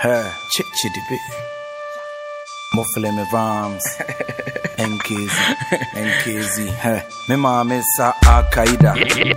Chidibi Mofele me Vams NKZ Me mama sa Al-Qaeda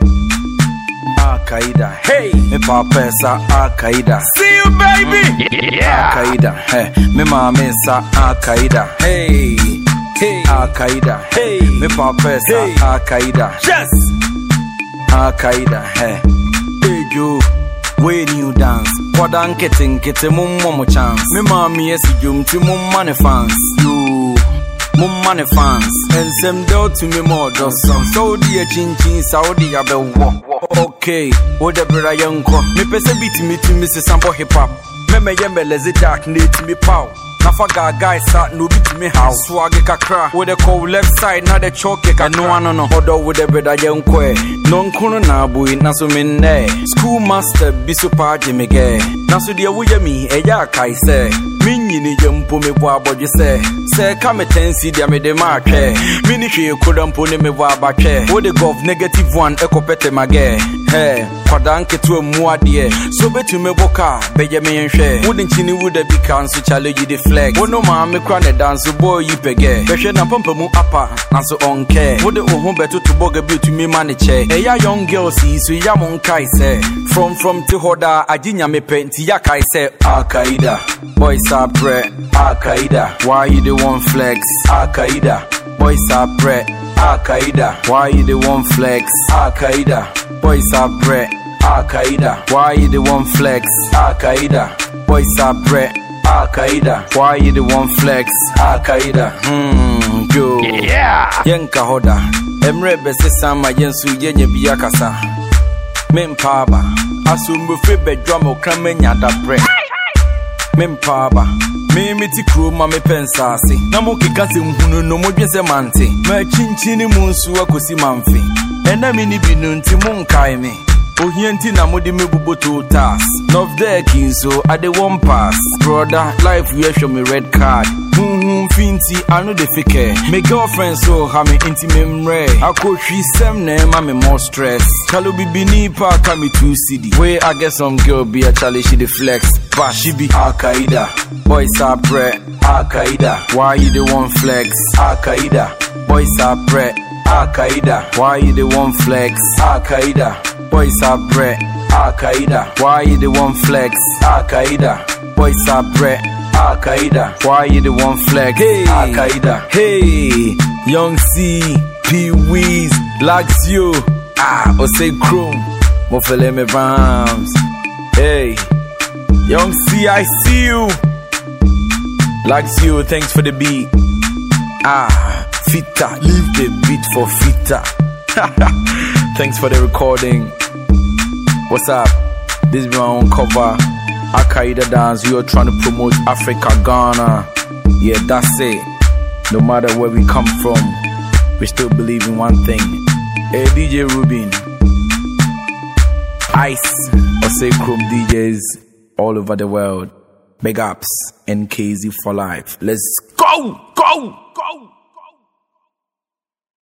hey me papa sa Al-Qaeda see you baby Al-Qaeda me mama sa Al-Qaeda hey Al-Qaeda hey me papa sa Al-Qaeda yes Al-Qaeda hey you when you dance, Kodan getting mum chance. Me mommy yes you to mum money fans. You mum money fans. And some do to me more does some. So dear chin Saudi abe okay, whatever I young co. Me pese beat me to Mrs. Sambo hip hop. Me yembe lezi dark need to me pow. Nafaga guys sat no beat me how. Swag kakra with the cold left side, not the choke. I no hodo with the bread I young kwe. Non kuno na bui naso minne. Schoolmaster biso party me ge. Naso dia wuya mi eya kai se. Minyi ni jempo me bo abodje se. Se kame tensi dia me de marke. Mini hwe kodampo ne me bo abakwe. Wo the gov negative one ekopete mage. Hey, kwadanke to mu ade. So betu me boka beye me nhwe. Wo de nchini wo da bi kan so challenge the flex. Wo no ma me kra ne dance boy yipege. Behwe na pampa mu apa naso onke. Wo de ohun betu to boga bi to me maniche. Eya young girls see so ya mon kai se. From to hoda ajinya me penti ya kai se. Al-Qaeda boys are bread. Al-Qaeda why you the one flex? Al-Qaeda boys are bread. Al-Qaeda why you the one flex? Al-Qaeda boys are bread. Al-Qaeda why you the one flex? Al-Qaeda boys are bread. Al-Qaeda why you the one flex? Al-Qaeda yo yeah yenka hoda emre bese sama yensu yenye biakasa mempaba asumbu febe drum kramenya da bre mempaba me meti kro ma me pensase na mo keka se nhunu no mo dwese mante ma chinchini mu nsu akosi manfe ena mi ni binu nti mo nkai me ohienti na modi me buboto tas nov there kinso I dey one pass brother life we show me red card finti I know the fake me girlfriend so ha me inti memre akotwi sem na ma me more stress kalu bibini pa ka me 2 cd where I get some girl be a challenge she the flex but she be Al-Qaeda boys are bread. Al-Qaeda why you the one flex? Al-Qaeda boys are bread. Al-Qaeda why you the one flex? Al-Qaeda boys are bread. Al-Qaeda why you the one flex? Al-Qaeda boys are bread. Al-Qaeda why you the one flex? Hey Al-Qaeda hey Young C Pee-wees Laxio Osei Chrome Mofele me Vams hey Young C I see you Laxio thanks for the beat Fita leave the beat for Fita thanks for the recording. What's up? This is my own cover. Al-Qaeda dance. We are trying to promote Africa, Ghana. Yeah, that's it. No matter where we come from, we still believe in one thing. Hey, DJ Rubin, Ice, Osei Chrome DJs all over the world. Big ups, NKZ for life. Let's go!